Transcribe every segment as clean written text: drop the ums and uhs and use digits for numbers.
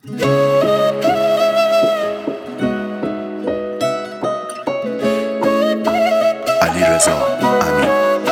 علیرضا امین.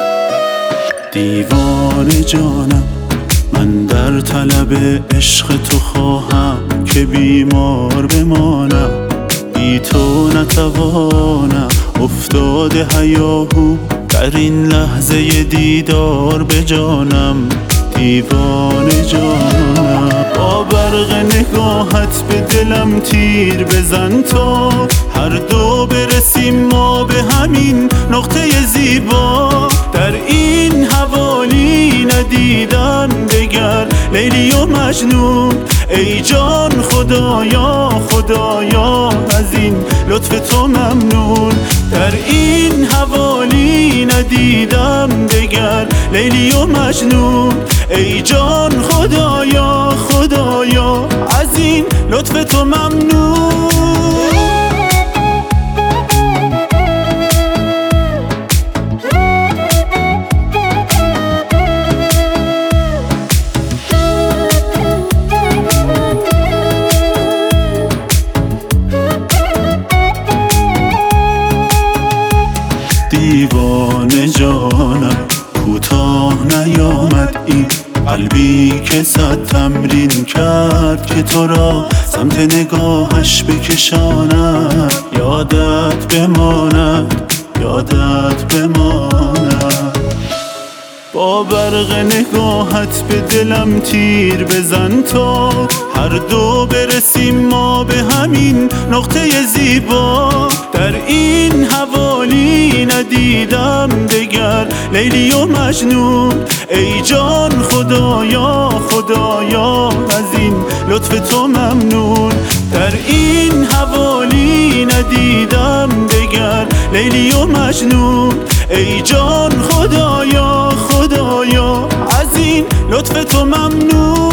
دیوانه جانم، من در طلب عشق تو خواهم که بیمار بمانم، بی تو نتوانم. افتاده هیاهو در این لحظه دیدار به جانم، دیوانه جانم. با برق نگاهت به دلم تیر بزن تا هر دو برسیم ما به همین نقطه زیبا. در این حوالی ندیدم دگر لیلی و مجنون، ای جان خدایا خدایا از این لطف تو ممنون. در این حوالی ندیدم دگر لیلی و مجنون، ای جان خدایا خدایا از این لطف تو ممنون. دیوانه جانم، کوتاه نیامد این قلبی که صد تمرین کرد که تو را سمت نگاهش بکشاند. یادت بماند، یادت بماند. با برق نگاهت به دلم تیر بزن تا هر دو برسیم ما به همین نقطه زیبا. در این حوالی ندیدم دگر لیلی و مجنون، ای جان خدایا خدایا از این لطف تو ممنون. در این حوالی ندیدم دگر لیلی و مجنون، ای جان خدایا خدایا از این لطف تو ممنون.